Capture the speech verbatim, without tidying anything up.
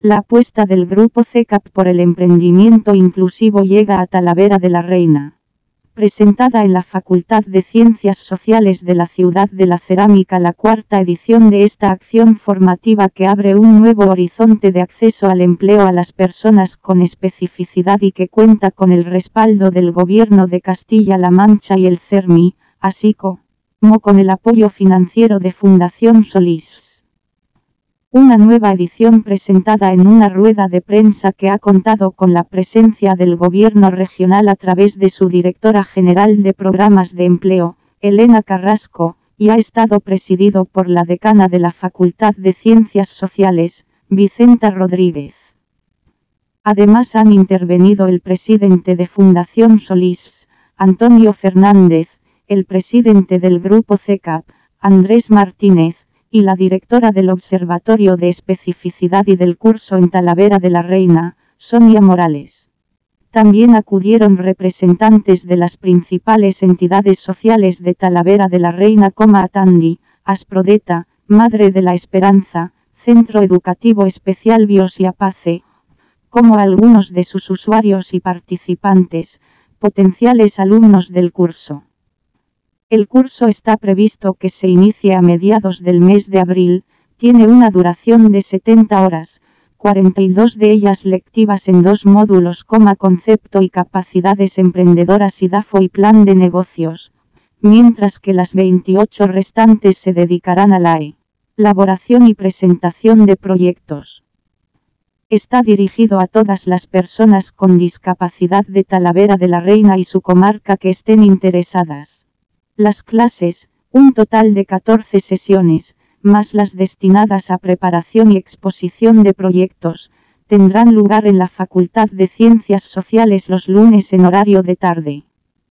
La apuesta del Grupo C C A P por el emprendimiento inclusivo llega a Talavera de la Reina. Presentada en la Facultad de Ciencias Sociales de la Ciudad de la Cerámica la cuarta edición de esta acción formativa que abre un nuevo horizonte de acceso al empleo a las personas con especificidad y que cuenta con el respaldo del Gobierno de Castilla-La Mancha y el CERMI, así como con el apoyo financiero de Fundación Solís. Una nueva edición presentada en una rueda de prensa que ha contado con la presencia del Gobierno regional a través de su directora general de programas de empleo, Elena Carrasco, y ha estado presidido por la decana de la Facultad de Ciencias Sociales, Vicenta Rodríguez. Además han intervenido el presidente de Fundación Solís, Antonio Fernández, el presidente del Grupo C C A P, Andrés Martínez, y la directora del Observatorio de Especificidad y del curso en Talavera de la Reina, Sonia Morales. También acudieron representantes de las principales entidades sociales de Talavera de la Reina como Atandi, Asprodeta, Madre de la Esperanza, Centro Educativo Especial Bios y Apace, como algunos de sus usuarios y participantes, potenciales alumnos del curso. El curso está previsto que se inicie a mediados del mes de abril, tiene una duración de setenta horas, cuarenta y dos de ellas lectivas en dos módulos como concepto y capacidades emprendedoras y D A F O y plan de negocios, mientras que las veintiocho restantes se dedicarán a la elaboración y presentación de proyectos. Está dirigido a todas las personas con discapacidad de Talavera de la Reina y su comarca que estén interesadas. Las clases, un total de catorce sesiones, más las destinadas a preparación y exposición de proyectos, tendrán lugar en la Facultad de Ciencias Sociales los lunes en horario de tarde.